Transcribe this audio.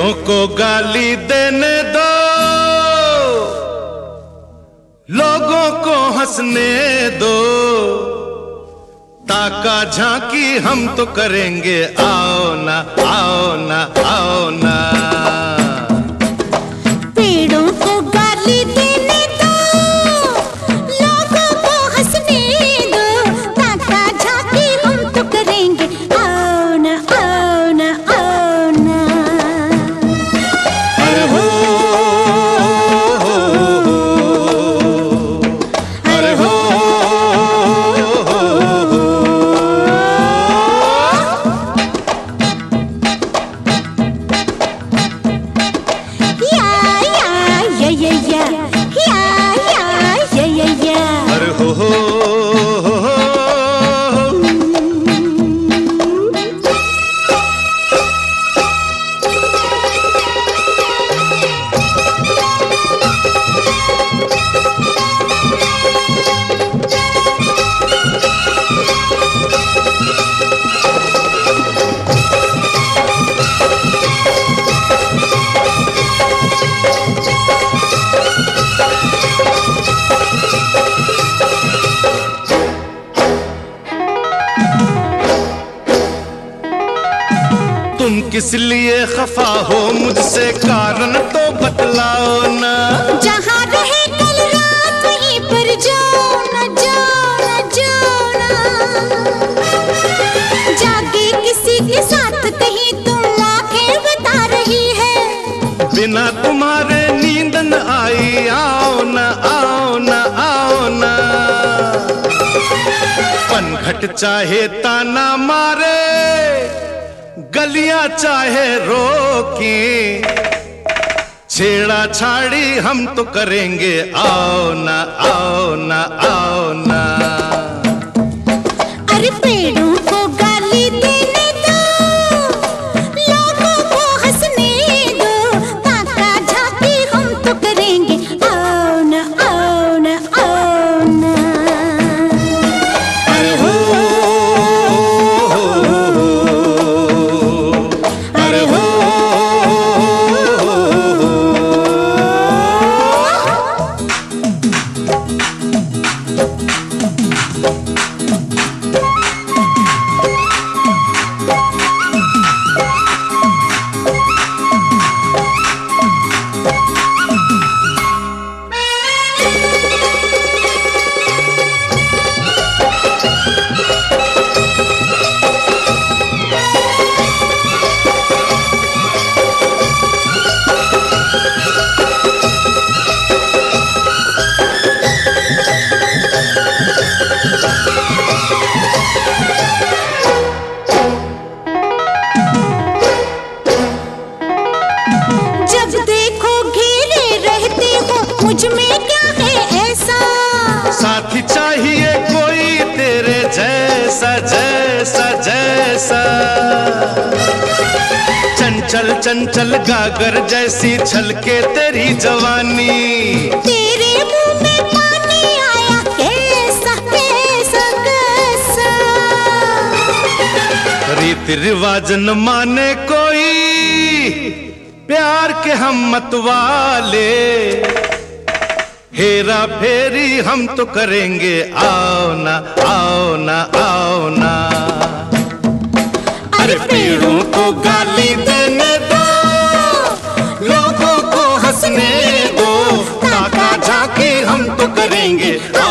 पेड़ों को गाली देने दो, लोगों को हंसने दो, ताका झांकी हम तो करेंगे, आओ ना आओ ना आओ ना। पेड़ों को गाली देने दो, लोगों को हंसने दो, ताका झांकी हम तो करेंगे, आओ ना आओ ना आओ ना। अरे हो, अरे हो, तुम किस लिए खफा हो मुझसे, कारण तो बतलाओ ना। जहाँ रहे कल रात वहीं पर जाओ ना जाओ ना जाओ ना। जागे किसी के साथ कहीं तुम आंखें बता रही है, बिना तुम्हारे नींद न आई, आओ ना आओ ना आओ ना। पनघट चाहे ताना मारे, गलियां चाहे रोके, छेड़ा छाड़ी हम तो करेंगे, आओ ना आओ ना आओ ना। अरे पेड़ों को गाली देने दो, लोगों को हंसने दो, ताका झांकी हम तो करेंगे, आओ ना आओ ना आओ ना। अरे हो, अरे हो, मुझ में क्या है ऐसा, साथी चाहिए कोई तेरे जैसा जैसा जैसा। चंचल चंचल गागर जैसी छलके तेरी जवानी, तेरे मुंह में पानी आया कैसा कैसा कैसा। रीति रिवाज न माने कोई, प्यार के हम मत वाले, हेरा फेरी हम तो करेंगे, आओ ना आओ ना आओ ना। अरे पेड़ों को गाली देने दो, लोगों को हंसने दो, ताका झांकी हम तो करेंगे,